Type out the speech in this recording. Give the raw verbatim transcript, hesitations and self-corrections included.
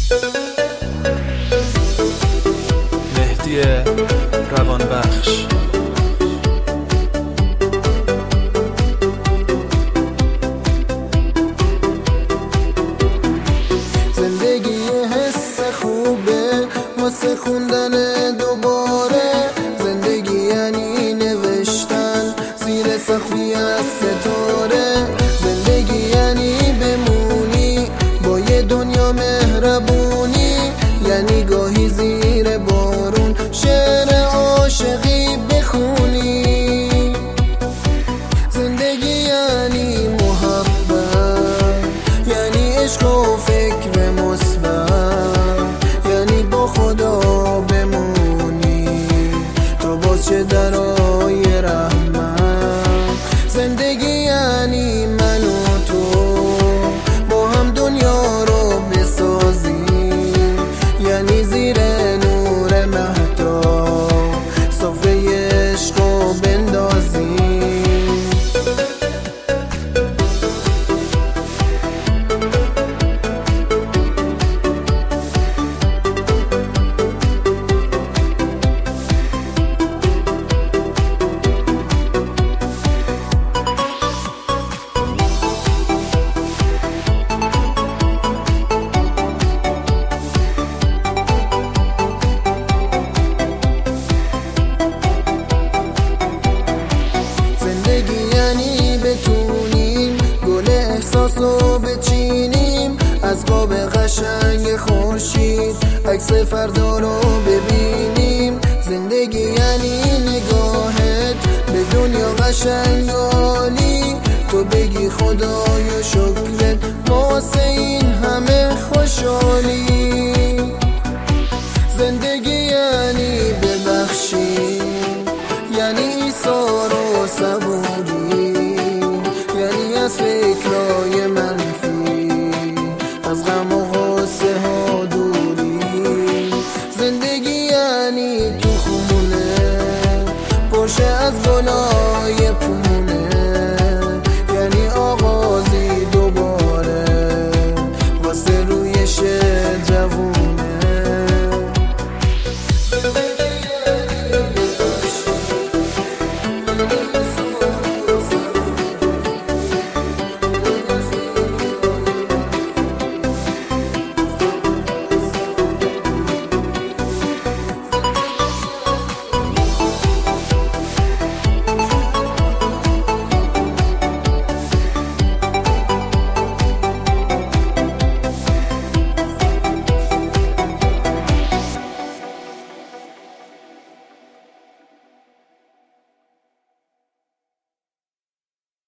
مهدی روانبخش. زندگی حس خوبه واسه خوندن دوباره، زندگی یعنی نوشتن زیر سقفی از ستاره، زندگی یعنی بمونی با یه دنیا مهربونی، یعنی گاهی زیر بارون شعر عاشقی بخونی، زندگی یعنی محبت، یعنی عشق و فکر مثبت، یعنی با خدا بمونی تا باز چه درای رحمت، زندگی یعنی من و تو با هم دنیا رو بسازیم، یعنی زیر نور مهتاب سفره عشق رو بندازیم. یعنی بتونیم گل احساسو بچینیم، از قاب قشنگ خورشید عکس فردا رو ببینیم، زندگی یعنی نگاهت به دنیا قشنگ عالی، تو بگی خدایا شکرت واسه این همه خوشحالی، زندگی یعنی ببخشی، یعنی ایثار و صبوری، یعنی از فکرای منفی از غم